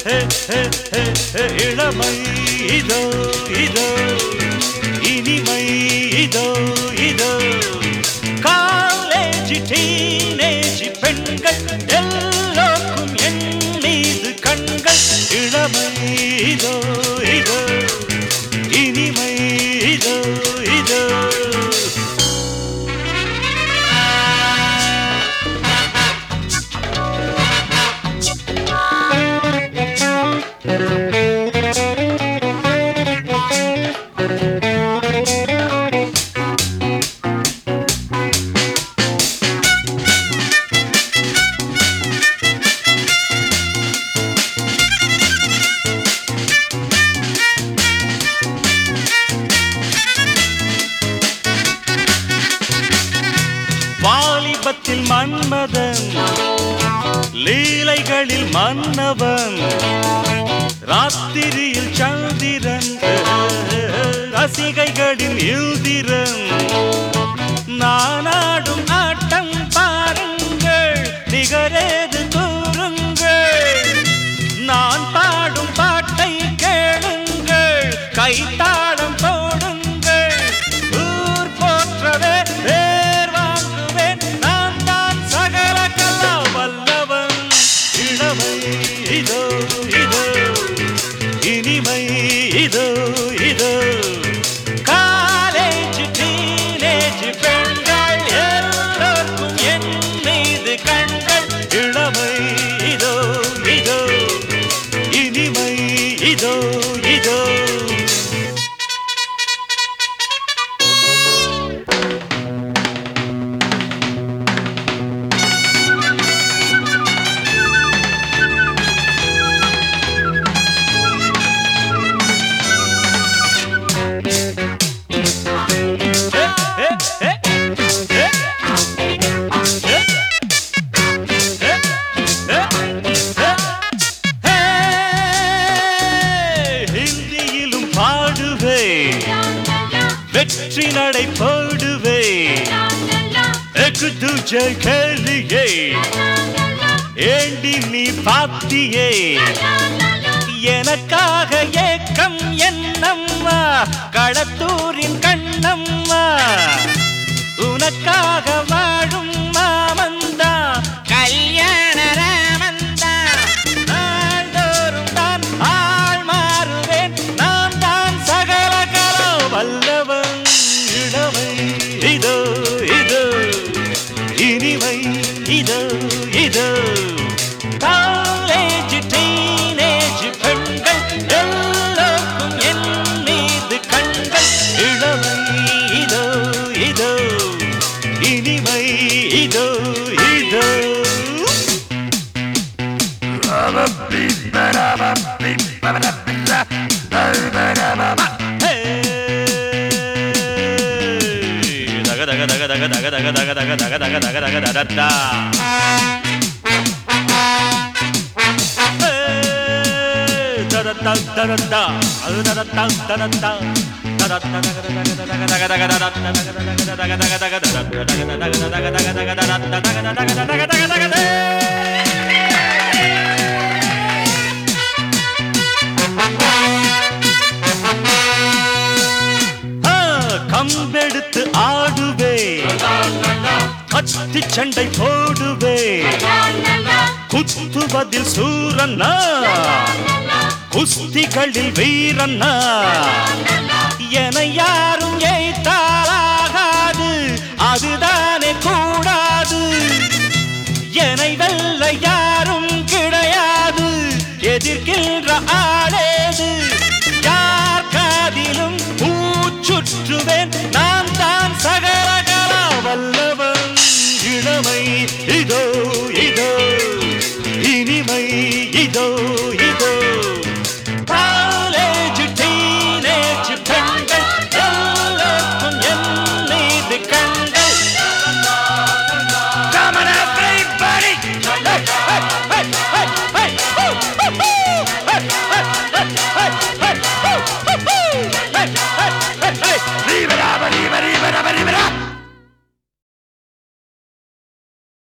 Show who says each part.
Speaker 1: இளமை இதோ இதோ இனிமை இதோ இதோ காலேஜ் டீனேஜ் பெண்கள் எல்லோருக்கும் என் மீது கண்கள் இளமை இதோ இதோ இனிமை இதோ இதோ வாலிபத்தில் மன்மதன் லீலைகளில் மன்னவன் ராத்திரியில் சந்திரன் ரசிகைகளின் இந்திரன் நானாடும் ஆட்டம் பாருங்கள் நிகரேது கூறுங்கள் நான் பாடும் பாட்டை கேளுங்கள் கைத்தாளம் போடுங்கள் ஊர் போற்றவே பேர் வாங்குவேன் நான் தான் சகல கலா வல்லவன் இளமை இதோ இதோ இனிமை இதோ இதோ காலேஜ் டீனேஜ் பெண்கள் எல்லோருக்கும் என் மீது கண்கள் இளமை இதோ இதோ இனிமை இதோ இதோ ஹிந்தியிலும் பாடுவே வெற்றி நடை போடுவே எக்கு துஜை கேளியே ஏண்டி நீ பாத்தியே எனக்காக ஏக்கம் என்னம்மா களத்தூரின் கண்ணம்மா உனக்காக வாழும் மாமந்தா கல்யாண ராமந்தா நாள்தோறும் தான் ஆள் மாறுவேன் நான் தான் சகல கலா வல்லவன் இளமை இதோ இதோ இனிமை இதோ இதோ காலேஜ் டீனேஜ் பெண்கள் எல்லோருக்கும் என் மீது கண்கள் இளமை இதோ இதோ இனிமை இதோ இதோ தக தக தக தக தக தக தக தக தக தக தக தக தக தக கம்பெடுத்து ஆடுவே கத்தி சண்டை போடுவே குத்துவதில் சூரன்னா குஸ்திகளில் வீரன்னா என யாரும்